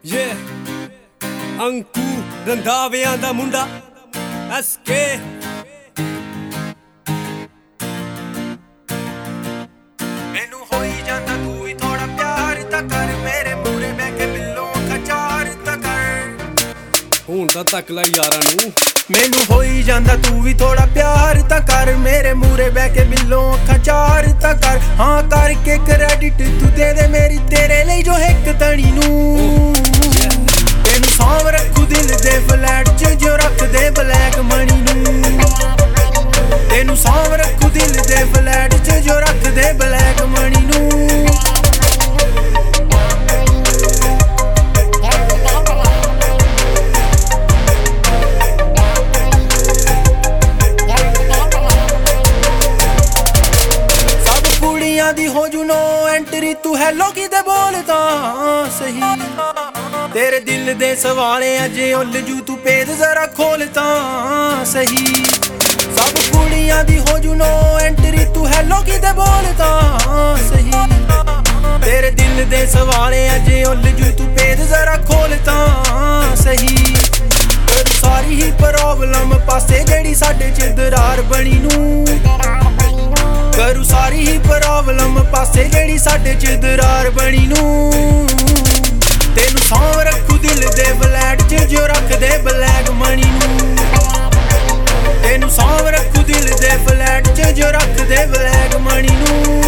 ਅੰਕੂ ਰੰਧਾਵਿਆਂ ਦਾ ਮੁੰਡਾ ਐਸਕੇ ਮੈਨੂੰ ਹੋਈ ਜਾਂਦਾ ਤੂੰ ਵੀ ਥੋੜਾ ਪਿਆਰ ਤਾਂ ਕਰ ਮੇਰੇ ਮੂਰੇ ਬਹਿ ਕੇ ਬਿੱਲੋਂ ਖਚਾਰ ਤਾਂ ਕਰ ਹੁਣ ਤਾਂ ਤੱਕ ਲੈ ਯਾਰਾਂ ਨੂੰ ਮੈਨੂੰ ਹੋਈ ਜਾਂਦਾ ਤੂੰ ਵੀ ਥੋੜਾ ਪਿਆਰ ਤਾਂ ਕਰ ਮੇਰੇ ਮੂਰੇ ਬਹਿ ਕੇ ਬਿੱਲੋਂ ਖਚਾਰ ਤਾਂ ਕਰ ਹਾਂ ਕਰਕੇ ਕ੍ਰੈਡਿਟ ਤੂੰ ਦੇ ਦੇ ਮੇਰੀ ਤੇਰੇ ਲਈ ਜੋ ਇੱਕ ਤਣੀ ਨੂੰ ਤੈਨੂੰ ਸਾਂਭ ਰੱਖੂ ਦਿਲ ਦੇ ਫਲੈਟ 'ਚ ਜੋ ਰੱਖਦੇ ਬਲੈਕ ਮਣੀ ਨੂੰ ਤੈਨੂੰ ਸਾਂਭ ਰੱਖੂ ਦਿਲ ਦੇ ਫਲੈਟ 'ਚ ਜੋ ਰੱਖਦੇ ਬਲੈਕ ਮਣੀ ਨੂੰ ਦੀ ਹੋ ਜੂ ਨੋ ਐਂਟਰੀ ਤੂੰ ਹੈਲੋ ਕਿਤੇ ਬੋਲਦਾ ਸਹੀ ਤੇਰੇ ਦਿਲ ਦੇ ਸਵਾਲੇ ਅਜੇ ਉਲ ਜੂ ਤੂੰ ਪੇਦ ਜ਼ਰਾ ਖੋਲ ਤਾਂ ਸਹੀ ਸਭ ਕੁੜੀਆਂ ਦੀ ਹੋ ਜੂ ਨੋ ਐਂਟਰੀ ਤੂੰ ਹੈਲੋ ਕਿਤੇ ਬੋਲਦਾ ਸਹੀ ਤੇਰੇ ਦਿਲ ਦੇ ਸਵਾਲੇ ਅਜੇ ਉਲ ਜੂ ਤੂੰ ਪੇਦ ਜ਼ਰਾ ਖੋਲ ਤਾਂ ਸਹੀ ਪਰ ਸਾਰੀ ਹੀ ਪ੍ਰੋਬਲਮ ਪਾਸੇ ਜਿਹੜੀ ਸਾਡੇ ਚ ਦਰਾਰ ਬਣੀ ਨੂੰ ਕਰੂ ਸਾਰੀ ਹੀ ਪ੍ਰੋਬਲਮ ਪਾਸੇ ਜਿਹੜੀ ਸਾਡੇ ਚ ਦਰਾਰ ਬਣੀ ਨੂੰ ਤੈਨੂੰ ਸਾਂਭ ਰੱਖੂ ਦਿਲ ਦੇ ਫਲੈਟ 'ਚ ਜੋ ਰੱਖਦੇ ਬਲੈਕ ਮਣੀ ਨੂੰ ਤੈਨੂੰ ਸਾਂਭ ਰੱਖੂ ਦਿਲ ਦੇ ਫਲੈਟ 'ਚ ਜੋ ਰੱਖਦੇ ਬਲੈਕ ਮਣੀ ਨੂੰ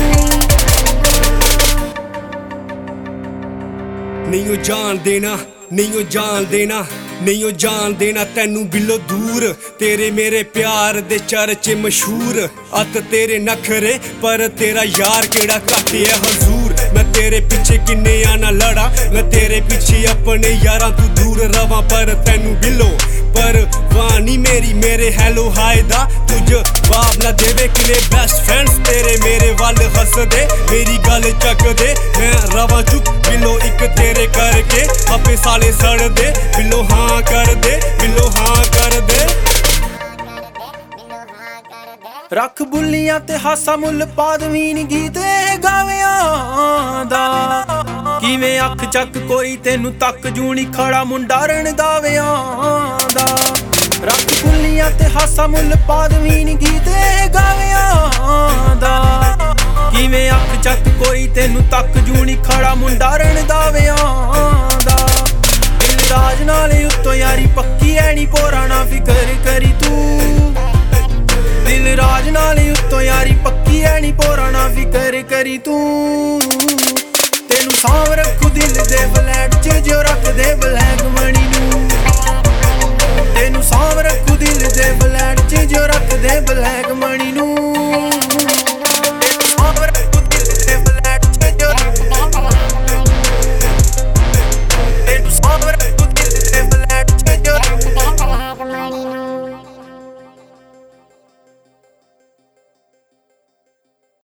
ਨਹੀਂ ਉਹ ਜਾਣ ਦੇਣਾ ਨਹੀਂ ਉਹ ਜਾਣ ਦੇਣਾ ਨਹੀਂ ਉਹ ਜਾਣ ਦੇਣਾ ਤੈਨੂੰ ਬਿੱਲੋ ਦੂਰ ਤੇਰੇ ਮੇਰੇ ਪਿਆਰ ਦੇ ਚਰਚੇ ਮਸ਼ਹੂਰ ਅੱਤ ਤੇਰੇ ਨਖਰੇ ਪਰ ਤੇਰਾ ਯਾਰ ਕਿਹੜਾ ਘੱਟ ਹੈ ਹਜ਼ੂਰ ਮੈਂ ਤੇਰੇ ਪਿੱਛੇ ਕਿੰਨੇ ਆ ਨਾ ਲੜਾ ਮੈਂ ਤੇਰੇ ਪਿੱਛੇ ਆਪਣੇ ਯਾਰਾਂ ਤੋਂ ਦੂਰ ਰਵਾਂ ਪਰ ਤੈਨੂੰ ਬਿੱਲੋ ਪਰ ਵਾਨੀ ਮੇਰੀ ਮੇਰੇ ਹੈਲੋ ਹਾਏ ਦਾ ਤੂੰ ਜਵਾਬ ਨਾ ਦੇਵੇ ਕਿਨੇ ਬੈਸਟ ਫਰੈਂਡਸ ਤੇਰੇ ਮੇਰੇ ਵੱਲ ਹੱਸਦੇ ਮੇਰੀ ਗੱਲ ਚੱਕਦੇ ਮੈਂ ਰਵਾਂ ਚੁੱਪ ਬਿੱਲੋ ਇੱਕ ਤੇਰੇ ਕਰਕੇ ਆਪੇ ਸਾਲੇ ਸੜਦੇ ਬਿੱਲੋ ਹਾਂ ਕਰਦੇ ਬਿੱਲੋ ਹਾਂ ਕਰਦੇ ਰੱਖ ਬੁੱਲੀਆਂ ਤੇ ਹਾਸਾ ਮੁੱਲ ਪਾਦਵੀਨ ਗੀਤ ਇਹ ਗਾਵਿਆਂ ਦਾ ਕਿਵੇਂ ਅੱਖ ਚੱਕ ਕੋਈ ਤੈਨੂੰ ਤੱਕ ਜੂਣੀ ਖੜਾ ਮੁੰਡਾ ਰਣਦਾਵਿਆਂ ਦਾ ਰੱਖ ਬੁੱਲੀਆਂ ਤੇ ਹਾਸਾ ਮੁੱਲ ਪਾਦਵੀਨ ਗੀਤ ਇਹ ਗਾਵਿਆਂ ਦਾ ਕਿਵੇਂ ਅੱਖ ਚੱਕ ਕੋਈ ਤੈਨੂੰ ਤੱਕ ਜੂਣੀ ਖੜਾ ਮੁੰਡਾ ਰਣਦਾਵਿਆਂ ਦਾ ਦਿਲ ਰਾਜ ਨਾਲ ਉੱਤੋਂ ਯਾਰੀ ਪੱਕੀ ਐ ਨੀ ਪੋਰਾ ਨਾ ਫਿਕਰ ਕਰੀ ਤੂੰ ਦਿਲ ਰਾਜ ਨਾਲ ਉੱਤੋਂ ਯਾਰੀ ਪੱਕੀ ਐ ਨੀ ਪੋਰਾ ਨਾ ਫਿਕਰ ਕਰੀ ਤੂੰ ਤੈਨੂੰ ਸਾਂਭ ਰੱਖੂ ਦਿਲ ਦੇ ਫਲੈਟ 'ਚ ਜੋ ਰੱਖਦੇ ਬਲੈਕ ਮਣੀ ਨੂੰ ਤੈਨੂੰ ਸਾਂਭ ਰੱਖੂ ਦਿਲ ਦੇ ਫਲੈਟ 'ਚ ਜੋ ਰੱਖਦੇ ਬਲੈਕ